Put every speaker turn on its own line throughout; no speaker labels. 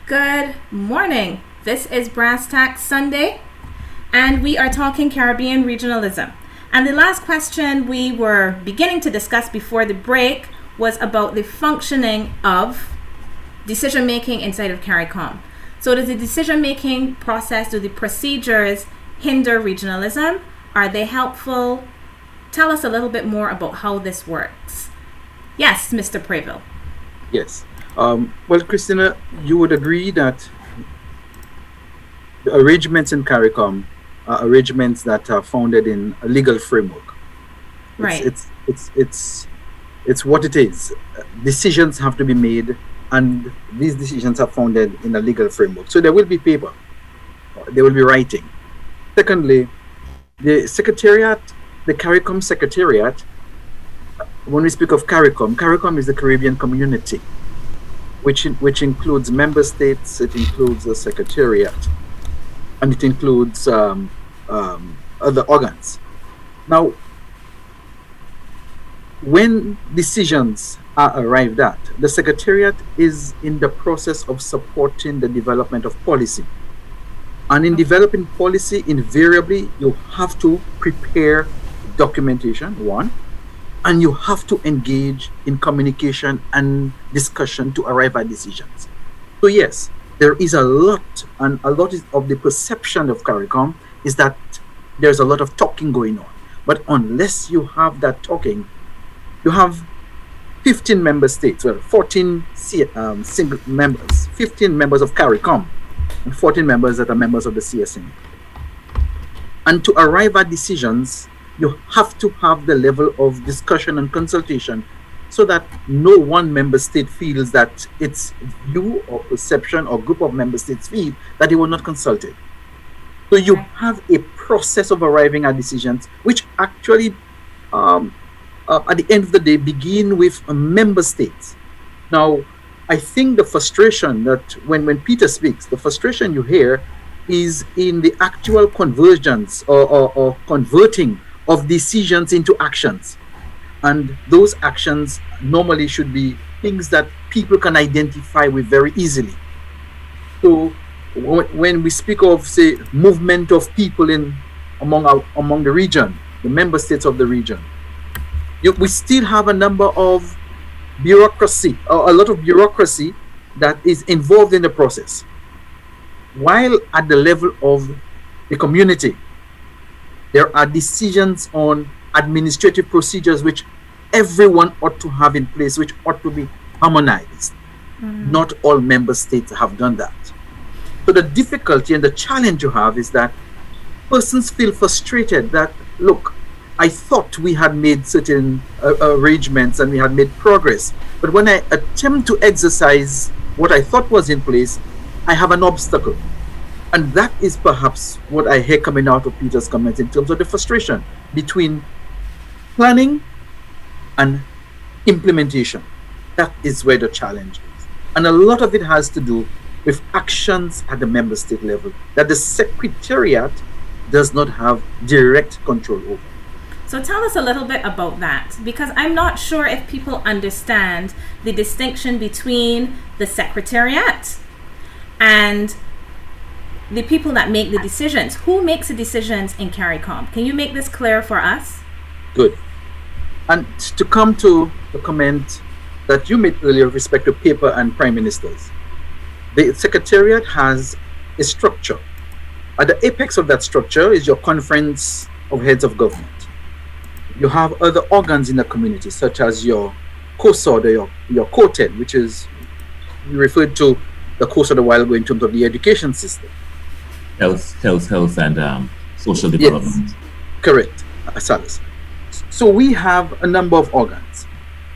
Good morning. This is Brass Tack Sunday, and we are talking Caribbean regionalism. And the last question we were beginning to discuss before the break was about the functioning of decision-making inside of CARICOM. So does the decision-making process, do the procedures hinder regionalism? Are they helpful? Tell us a little bit more about how this works. Yes, Mr. Preville.
Yes. Well, Christina, you would agree that the arrangements in CARICOM are arrangements that are founded in a legal framework.
Right.
It's what it is. Decisions have to be made, and these decisions are founded in a legal framework. So there will be paper. There will be writing. Secondly, the secretariat, the CARICOM secretariat, when we speak of CARICOM, CARICOM is the Caribbean community, which includes member states, it includes the secretariat, and it includes other organs. Now, when decisions are arrived at, the secretariat is in the process of supporting the development of policy. And in developing policy, invariably, you have to prepare documentation, one, and you have to engage in communication and discussion to arrive at decisions. So yes, there is a lot, and a lot of the perception of CARICOM is that there's a lot of talking going on. But unless you have that talking, you have 15 member states, well, 14 single members, 15 members of CARICOM, and 14 members that are members of the CSN. And to arrive at decisions, you have to have the level of discussion and consultation so that no one member state feels that its view or perception or group of member states feel that they were not consulted. So you have a process of arriving at decisions which actually, at the end of the day, begin with member states. Now, I think the frustration that when Peter speaks, the frustration you hear is in the actual convergence or converting of decisions into actions. And those actions normally should be things that people can identify with very easily. So when we speak of, say, movement of people among the region, the member states of the region, we still have a number of bureaucracy, or a lot of bureaucracy that is involved in the process. While at the level of the community, there are decisions on administrative procedures which everyone ought to have in place, which ought to be harmonized. Not all member states have done that. So the difficulty and the challenge you have is that persons feel frustrated that, look, I thought we had made certain arrangements and we had made progress, but when I attempt to exercise what I thought was in place, I have an obstacle. And that is perhaps what I hear coming out of Peter's comments in terms of the frustration between planning and implementation. That is where the challenge is. And a lot of it has to do with actions at the member state level that the secretariat does not have direct control over.
So tell us a little bit about that, because I'm not sure if people understand the distinction between the secretariat and the people that make the decisions. Who makes the decisions in CARICOM? Can you make this clear for us?
Good. And to come to the comment that you made earlier with respect to paper and prime ministers, the secretariat has a structure. At the apex of that structure is your conference of heads of government. You have other organs in the community, such as your COSOD or your COTED, which is referred to the COSOD a while ago in terms of the education system.
Health, and social development.
Yes, correct, Salas. So we have a number of organs.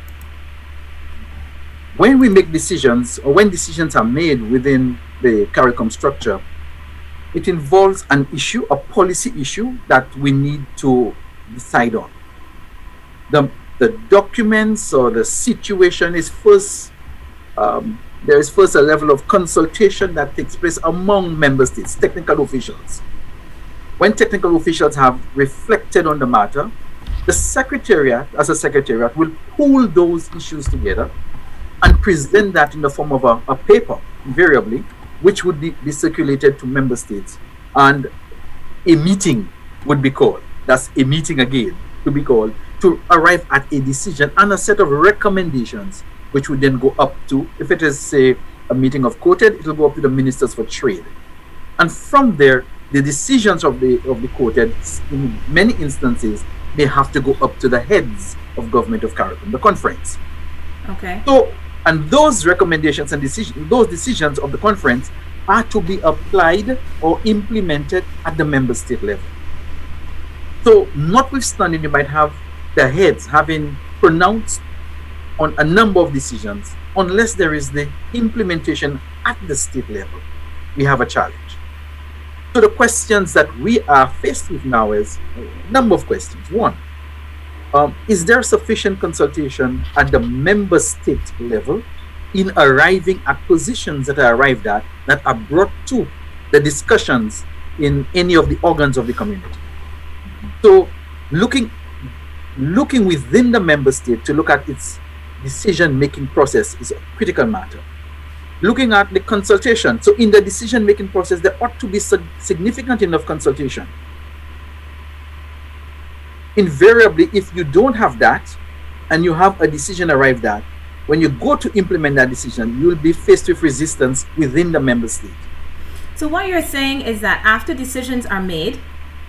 When we make decisions, or when decisions are made within the CARICOM structure, it involves an issue, a policy issue that we need to decide on. The documents or the situation is first, there is first a level of consultation that takes place among member states, technical officials. When technical officials have reflected on the matter, the secretariat, as a secretariat, will pull those issues together and present that in the form of a paper, invariably, which would be circulated to member states, and a meeting would be called. That's a meeting again to be called to arrive at a decision and a set of recommendations, which would then go up to, if it is, say, a meeting of quoted, it will go up to the ministers for trade. And from there, the decisions of the quoted, in many instances, may have to go up to the heads of government of CARICOM, the conference.
Okay.
So, and those recommendations and those decisions of the conference are to be applied or implemented at the member state level. So, notwithstanding, you might have the heads having pronounced on a number of decisions, unless there is the implementation at the state level, we have a challenge. So the questions that we are faced with now is a number of questions. One, is there sufficient consultation at the member state level in arriving at positions that are arrived at that are brought to the discussions in any of the organs of the community? So looking within the member state to look at its decision-making process is a critical matter. Looking at the consultation, so in the decision-making process, there ought to be significant enough consultation. Invariably, if you don't have that, and you have a decision arrived at, when you go to implement that decision, you'll be faced with resistance within the member state.
So what you're saying is that after decisions are made,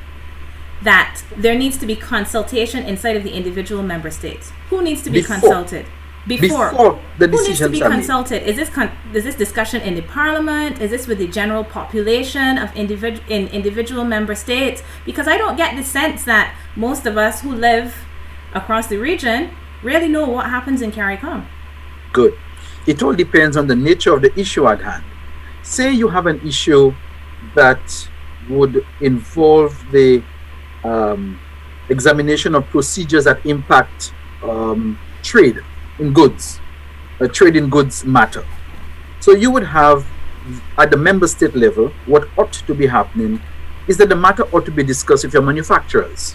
that there needs to be consultation inside of the individual member states. Who needs to be consulted? Before
the
who needs to be
decisions are
consulted? Is this discussion in the parliament? Is this with the general population of individual member states? Because I don't get the sense that most of us who live across the region really know what happens in CARICOM.
Good. It all depends on the nature of the issue at hand. Say you have an issue that would involve the examination of procedures that impact trade in goods, trade in goods matter. So you would have, at the member state level, what ought to be happening is that the matter ought to be discussed with your manufacturers.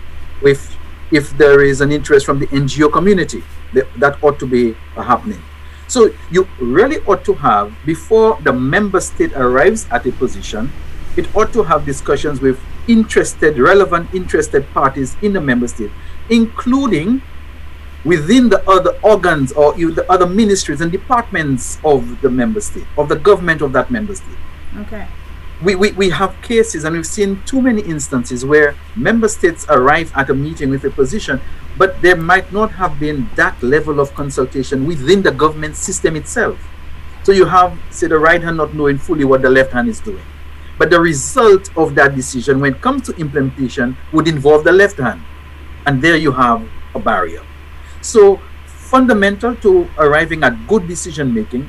If there is an interest from the NGO community, that ought to be happening. So you really ought to have, before the member state arrives at a position, it ought to have discussions with relevant interested parties in the member state, including within the other organs or the other ministries and departments of the member state, of the government of that member state.
Okay.
We have cases, and we've seen too many instances where member states arrive at a meeting with a position, but there might not have been that level of consultation within the government system itself. So you have, say, the right hand not knowing fully what the left hand is doing. But the result of that decision, when it comes to implementation, would involve the left hand. And there you have a barrier. So fundamental to arriving at good decision making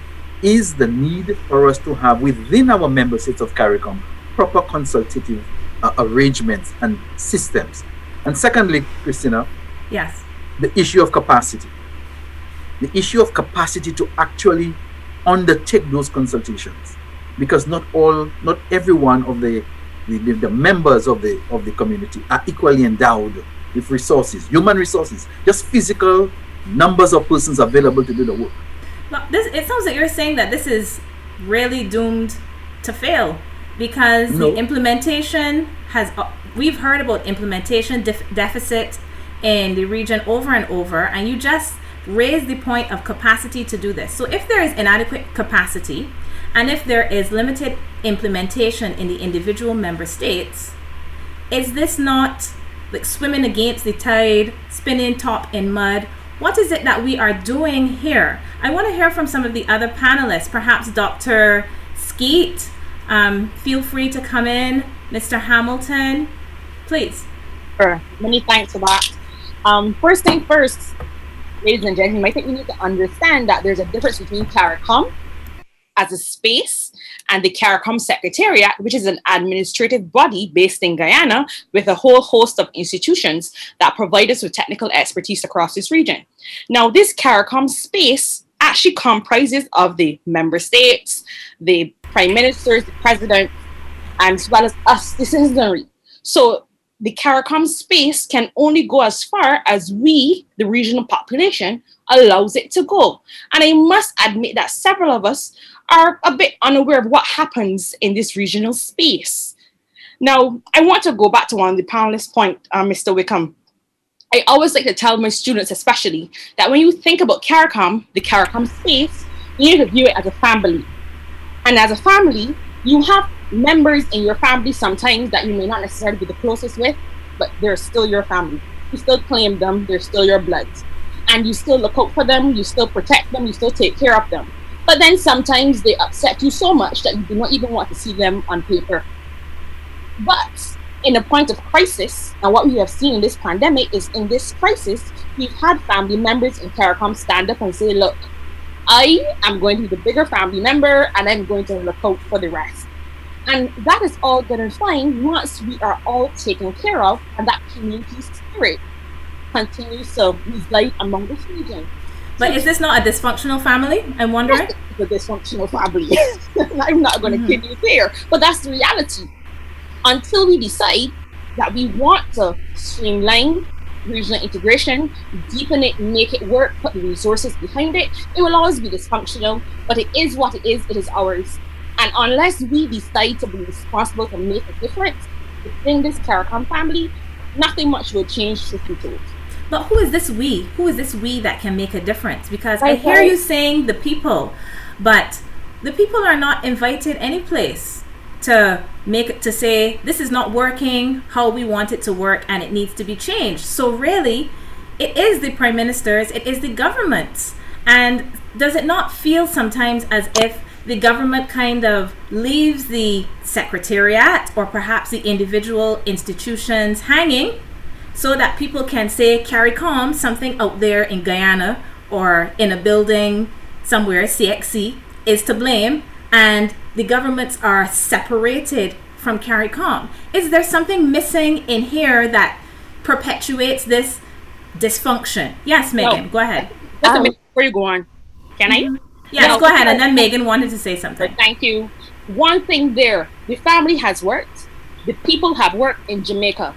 is the need for us to have within our member states of CARICOM proper consultative arrangements and systems. And secondly, Christina,
yes,
the issue of capacity. The issue of capacity to actually undertake those consultations, because not every one of the members of the community are equally endowed with resources, human resources, just physical numbers of persons available to do the work.
Now, it sounds like you're saying that this is really doomed to fail, because the implementation we've heard about implementation deficit in the region over and over, and you just raised the point of capacity to do this. So if there is inadequate capacity, and if there is limited implementation in the individual member states, is this not like swimming against the tide, spinning top in mud? What is it that we are doing here? I want to hear from some of the other panelists, perhaps Dr. Skeet. Feel free to come in. Mr. Hamilton, please.
Sure. Many thanks for that. First thing first, ladies and gentlemen, I think we need to understand that there's a difference between CARICOM as a space and the CARICOM Secretariat, which is an administrative body based in Guyana with a whole host of institutions that provide us with technical expertise across this region. Now, this CARICOM space actually comprises of the member states, the prime ministers, the president, as well as us, the citizenry. So the CARICOM space can only go as far as we, the regional population, allows it to go. And I must admit that several of us are a bit unaware of what happens in this regional space. Now, I want to go back to one of the panelists' point, Mr. Wickham. I always like to tell my students especially that when you think about CARICOM, the CARICOM space, you need to view it as a family. And as a family, you have members in your family sometimes that you may not necessarily be the closest with, but they're still your family. You still claim them, they're still your blood. And you still look out for them, you still protect them, you still take care of them. But then sometimes they upset you so much that you do not even want to see them on paper. But in a point of crisis, and what we have seen in this pandemic is in this crisis, we've had family members in CARICOM stand up and say, look, I am going to be the bigger family member and I'm going to look out for the rest. And that is all good and fine once we are all taken care of and that community spirit continues to reside among this region.
But is this not a dysfunctional family? I'm wondering.
It's a dysfunctional family. I'm not going to kid you there, but that's the reality. Until we decide that we want to streamline regional integration, deepen it, make it work, put the resources behind it, it will always be dysfunctional, but it is what it is ours. And unless we decide to be responsible to make a difference within this CARICOM family, nothing much will change, truth be told.
But who is this we? Who is this we that can make a difference? Because I hear you saying the people, but the people are not invited any place to say this is not working how we want it to work and it needs to be changed. So really, it is the prime ministers, it is the governments. And does it not feel sometimes as if the government kind of leaves the secretariat or perhaps the individual institutions hanging so that people can say CARICOM, something out there in Guyana or in a building somewhere, CXC, is to blame, and the governments are separated from CARICOM? Is there something missing in here that perpetuates this dysfunction? Yes, Megan, go ahead.
Just a minute before you go on. Can I?
Yes, go ahead. And then Megan wanted to say something.
Thank you. One thing there, the family has worked. The people have worked in Jamaica.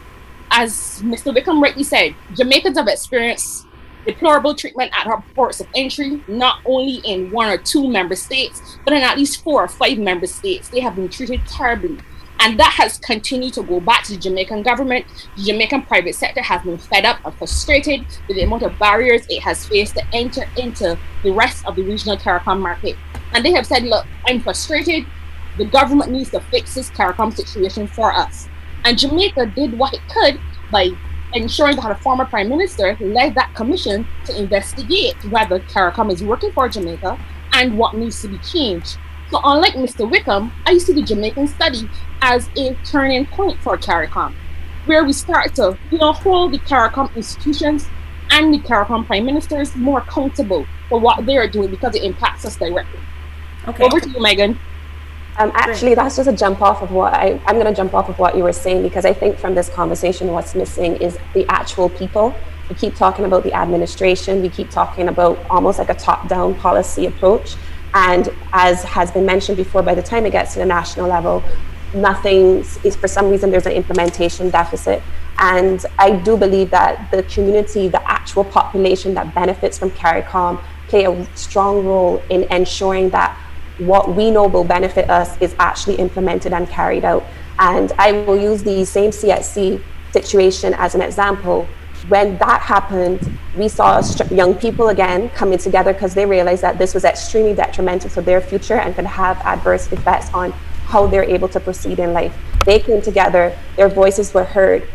As Mr. Wickham rightly said, Jamaicans have experienced deplorable treatment at our ports of entry, not only in 1 or 2 member states, but in at least 4 or 5 member states. They have been treated terribly. And that has continued to go back to the Jamaican government. The Jamaican private sector has been fed up and frustrated with the amount of barriers it has faced to enter into the rest of the regional CARICOM market. And they have said, look, I'm frustrated. The government needs to fix this CARICOM situation for us. And Jamaica did what it could by ensuring that a former prime minister led that commission to investigate whether CARICOM is working for Jamaica and what needs to be changed. So unlike Mr. Wickham, I see the Jamaican study as a turning point for CARICOM, where we start to hold the CARICOM institutions and the CARICOM prime ministers more accountable for what they are doing because it impacts us directly. Okay. Over to you, Megan.
Actually, that's just a jump off of what I'm going to jump off of what you were saying, because I think from this conversation, what's missing is the actual people. We keep talking about the administration. We keep talking about almost like a top-down policy approach. And as has been mentioned before, by the time it gets to the national level, nothing is, for some reason, there's an implementation deficit. And I do believe that the community, the actual population that benefits from CARICOM, play a strong role in ensuring that what we know will benefit us is actually implemented and carried out. And I will use the same CXC situation as an example. When that happened, we saw young people again coming together because they realized that this was extremely detrimental to their future and could have adverse effects on how they're able to proceed in life. They came together, their voices were heard,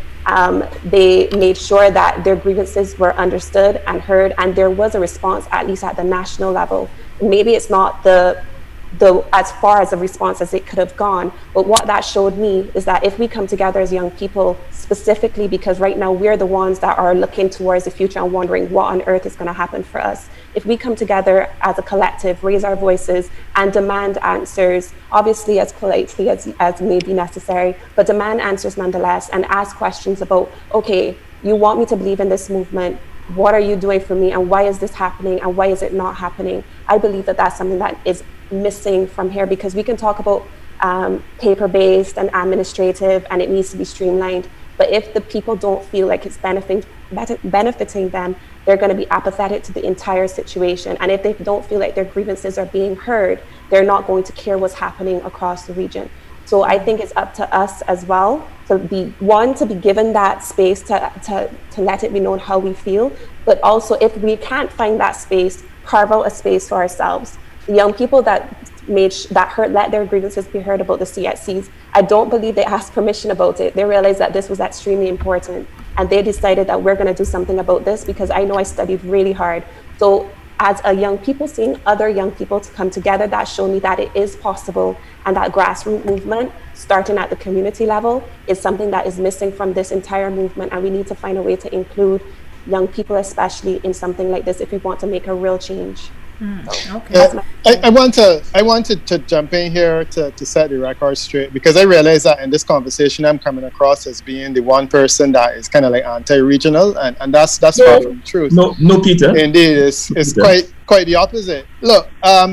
they made sure that their grievances were understood and heard, and there was a response, at least at the national level. Maybe it's not the as far as a response as it could have gone, but what that showed me is that if we come together as young people, specifically because right now we're the ones that are looking towards the future and wondering what on earth is going to happen for us. If we come together as a collective, raise our voices and demand answers, obviously as politely as may be necessary, but demand answers nonetheless, and ask questions about, okay, you want me to believe in this movement, what are you doing for me, and why is this happening, and why is it not happening? I believe that that's something that is missing from here, because we can talk about paper-based and administrative, and it needs to be streamlined. But if the people don't feel like it's benefiting them, they're going to be apathetic to the entire situation. And if they don't feel like their grievances are being heard, they're not going to care what's happening across the region. So I think it's up to us as well to be given that space to let it be known how we feel. But also, if we can't find that space, carve out a space for ourselves. The young people that let their grievances be heard about the CHCs, I don't believe they asked permission about it. They realized that this was extremely important, and they decided that we're going to do something about this, because I know I studied really hard. So as a young people, seeing other young people to come together, that showed me that it is possible, and that grassroots movement, starting at the community level, is something that is missing from this entire movement, and we need to find a way to include young people, especially in something like this, if we want to make a real change.
Okay.
I wanted to jump in here to set the record straight, because I realize that in this conversation I'm coming across as being the one person that is kind of like anti-regional, and that's far from the truth.
No, Peter.
Indeed, it's quite the opposite. Look,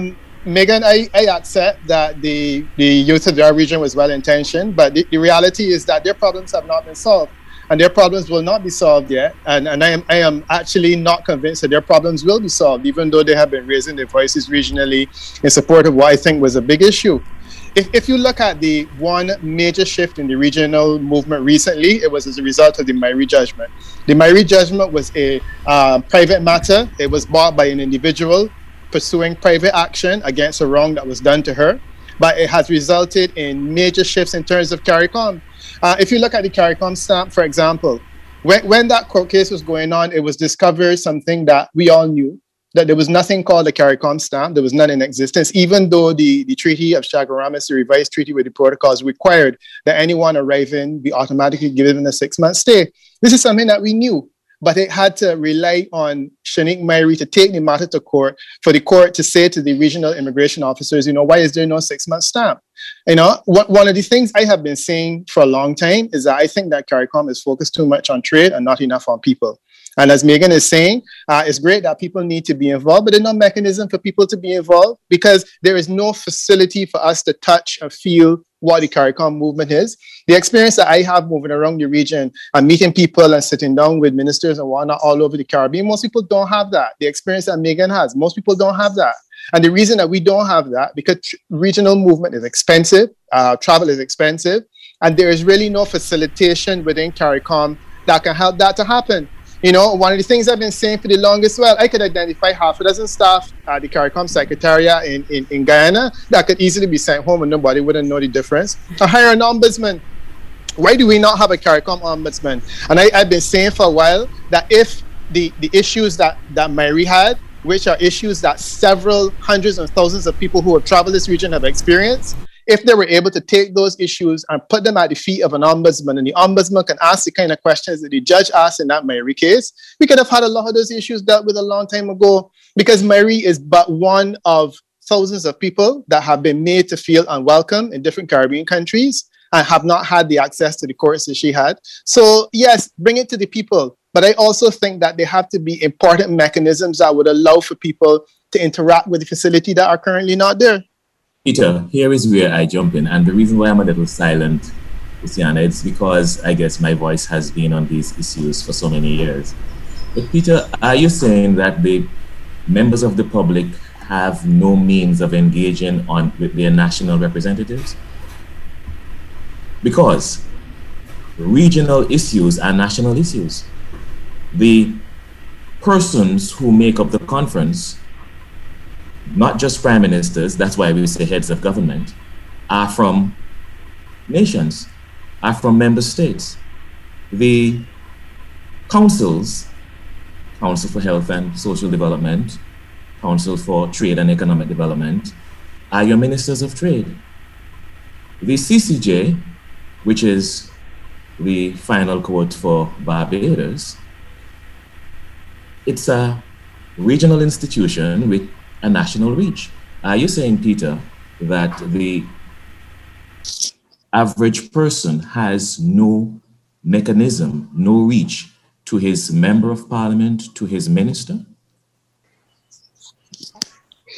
Megan, I accept that the youth of our region was well intentioned, but the reality is that their problems have not been solved. And their problems will not be solved yet. And I am actually not convinced that their problems will be solved, even though they have been raising their voices regionally in support of what I think was a big issue. If you look at the one major shift in the regional movement recently, it was as a result of the Myrie judgment. The Myrie judgment was a private matter. It was brought by an individual pursuing private action against a wrong that was done to her. But it has resulted in major shifts in terms of CARICOM. If you look at the CARICOM stamp, for example, when that court case was going on, it was discovered something that we all knew, that there was nothing called a CARICOM stamp. There was none in existence, even though the Treaty of Chaguaramas, the revised treaty with the protocols, required that anyone arriving be automatically given a 6-month stay. This is something that we knew, but it had to rely on Shanique Myrie to take the matter to court, for the court to say to the regional immigration officers, why is there no 6-month stamp? One of the things I have been saying for a long time is that I think that CARICOM is focused too much on trade and not enough on people. And as Megan is saying, it's great that people need to be involved, but there's no mechanism for people to be involved, because there is no facility for us to touch or feel what the CARICOM movement is. The experience that I have moving around the region and meeting people and sitting down with ministers and whatnot all over the Caribbean, most people don't have that. The experience that Megan has, most people don't have that. And the reason that we don't have that, because regional movement is expensive, travel is expensive, and there is really no facilitation within CARICOM that can help that to happen. One of the things I've been saying for the longest while, I could identify half a dozen staff at the CARICOM Secretariat in Guyana that could easily be sent home and nobody wouldn't know the difference. To hire an ombudsman. Why do we not have a CARICOM ombudsman? And I've been saying for a while that if the issues that Myrie had, which are issues that several hundreds and thousands of people who have traveled this region have experienced, if they were able to take those issues and put them at the feet of an ombudsman, and the ombudsman can ask the kind of questions that the judge asked in that Myrie case, we could have had a lot of those issues dealt with a long time ago, because Myrie is but one of thousands of people that have been made to feel unwelcome in different Caribbean countries and have not had the access to the courts that she had. So yes, bring it to the people. But I also think that there have to be important mechanisms that would allow for people to interact with the facility that are currently not there.
Peter, here is where I jump in. And the reason why I'm a little silent, Luciana, it's because I guess my voice has been on these issues for so many years. But Peter, are you saying that the members of the public have no means of engaging with their national representatives? Because regional issues are national issues. The persons who make up the conference, not just prime ministers, that's why we say heads of government, are from nations, are from member states. The councils, Council for Health and Social Development, Council for Trade and Economic Development, are your ministers of trade. The CCJ, which is the final court for Barbados, it's a regional institution with a national reach. Are you saying, Peter, that the average person has no mechanism, no reach to his member of parliament, to his minister?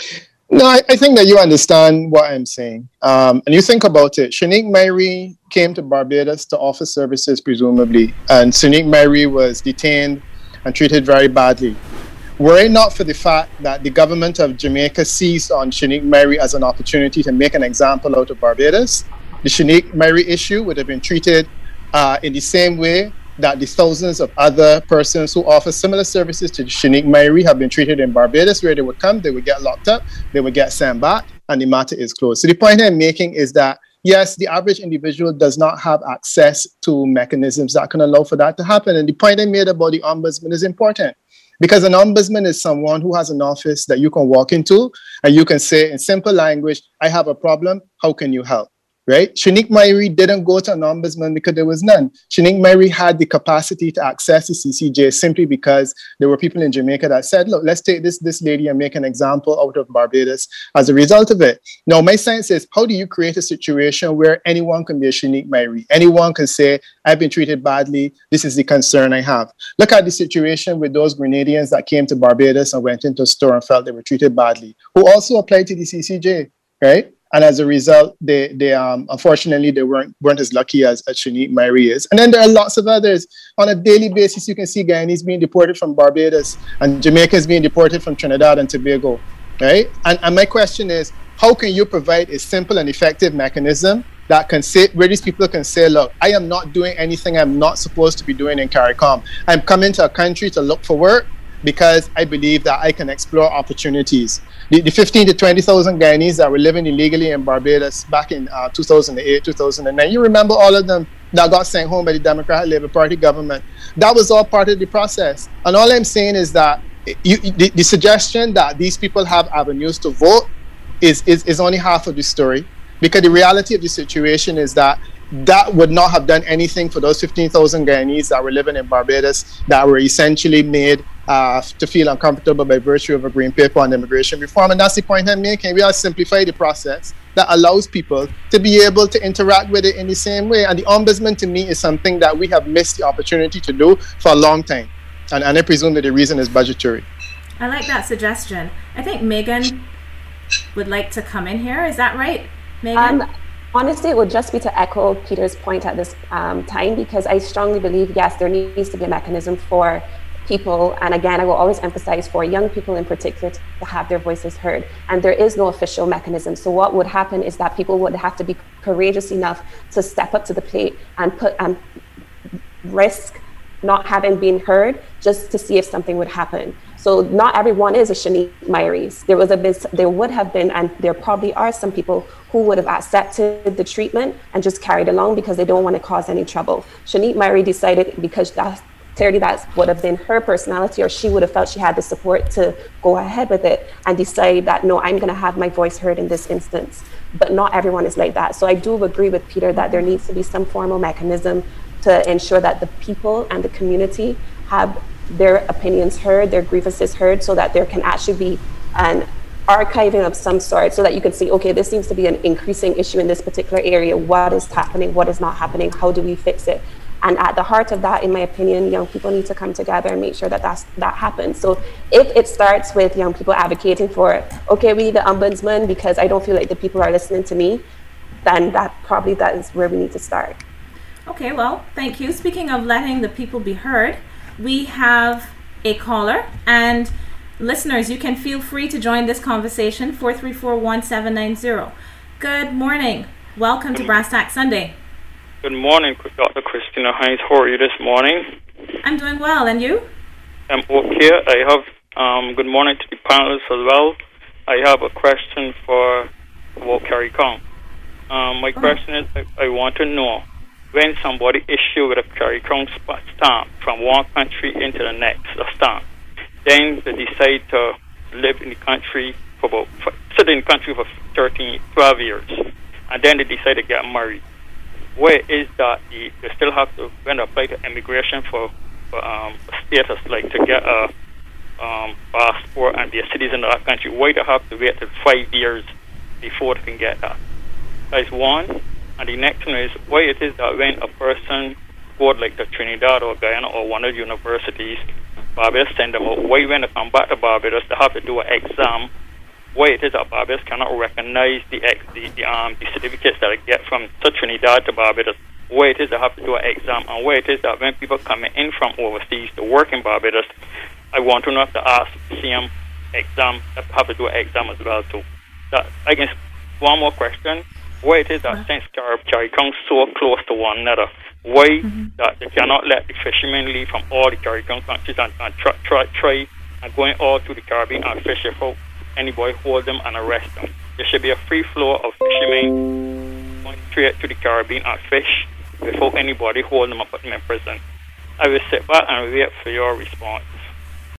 No, I think that you understand what I'm saying. And you think about it. Shanique Myrie came to Barbados to offer services, presumably. And Shanique Myrie was detained and treated very badly. Were it not for the fact that the government of Jamaica seized on Shanique Myrie as an opportunity to make an example out of Barbados, the Shanique Myrie issue would have been treated in the same way that the thousands of other persons who offer similar services to Shanique Myrie have been treated in Barbados, where they would come, they would get locked up, they would get sent back, and the matter is closed. So the point I'm making is that, yes, the average individual does not have access to mechanisms that can allow for that to happen. And the point I made about the ombudsman is important, because an ombudsman is someone who has an office that you can walk into and you can say in simple language, I have a problem, how can you help? Right? Shanique Myrie didn't go to an ombudsman because there was none. Shanique Myrie had the capacity to access the CCJ simply because there were people in Jamaica that said, look, let's take this lady and make an example out of Barbados as a result of it. Now, my sense is, how do you create a situation where anyone can be a Shanique Myrie? Anyone can say, I've been treated badly. This is the concern I have. Look at the situation with those Grenadians that came to Barbados and went into a store and felt they were treated badly, who also applied to the CCJ, right? And as a result, they unfortunately, they weren't as lucky as Shanique Myrie is. And then there are lots of others. On a daily basis, you can see Guyanese being deported from Barbados and Jamaicans being deported from Trinidad and Tobago, right? And my question is, how can you provide a simple and effective mechanism that can say, where these people can say, look, I am not doing anything I'm not supposed to be doing in CARICOM. I'm coming to a country to look for work because I believe that I can explore opportunities. The 15 to 20,000 Guyanese that were living illegally in Barbados back in 2008, 2009, you remember all of them that got sent home by the Democratic Labour Party government. That was all part of the process. And all I'm saying is that the suggestion that these people have avenues to vote is only half of the story, because the reality of the situation is that would not have done anything for those 15,000 Guyanese that were living in Barbados that were essentially made to feel uncomfortable by virtue of a green paper on immigration reform. And that's the point I'm making. We have to simplify the process that allows people to be able to interact with it in the same way. And the ombudsman, to me, is something that we have missed the opportunity to do for a long time. And I presume that the reason is budgetary.
I like that suggestion. I think Megan would like to come in here. Is that right, Megan?
Honestly, it would just be to echo Peter's point at this time, because I strongly believe, yes, there needs to be a mechanism for people, and again, I will always emphasize for young people in particular, to have their voices heard. And there is no official mechanism. So what would happen is that people would have to be courageous enough to step up to the plate and risk not having been heard just to see if something would happen. So not everyone is a Shanique Myrie. There would have been, and there probably are some people who would have accepted the treatment and just carried along because they don't want to cause any trouble. Shanique Myrie decided, because that would have been her personality, or she would have felt she had the support to go ahead with it and decide that, no, I'm going to have my voice heard in this instance. But not everyone is like that. So I do agree with Peter that there needs to be some formal mechanism to ensure that the people and the community have their opinions heard, their grievances heard, so that there can actually be an archiving of some sort, so that you can see, okay, this seems to be an increasing issue in this particular area. What is happening? What is not happening? How do we fix it? And at the heart of that, in my opinion, young people need to come together and make sure that that happens. So if it starts with young people advocating for, okay, we need the ombudsman because I don't feel like the people are listening to me, then that is where we need to start.
Okay, well, thank you. Speaking of letting the people be heard, we have a caller, and listeners, you can feel free to join this conversation, 434-1790. Good morning. Welcome to Brass Tack Sunday.
Good morning, Dr. Christina Hines. How are you this morning?
I'm doing well, and you?
I'm okay. I have, good morning to the panelists as well. I have a question for CARICOM. My question is, I want to know, when somebody issue with a CARICOM stamp from one country into the next stamp, then they decide to live in the country for 12 years, and then they decide to get married. Where is that they still have to, when they apply to immigration for status, like to get a passport and be a citizen of that country, why they have to wait till 5 years before they can get that? That's one. And the next one is why it is that when a person goes like to Trinidad or Guyana or one of the universities, Barbados send them out, why when they come back to Barbados they have to do an exam why it is that Barbados cannot recognize the certificates that I get from Trinidad to Barbados, why it is I have to do an exam, and why it is that when people come in from overseas to work in Barbados, I want to not to ask the same exam, I have to do an exam as well too. That, I guess, one more question, why it is that since CARICOM so close to one another, why that they cannot let the fishermen leave from all the CARICOM countries and try and going all to the Caribbean and fish without anybody hold them and arrest them. There should be a free flow of fishermen going straight to the Caribbean and fish without anybody hold them and put them in prison. I will sit back and wait for your response.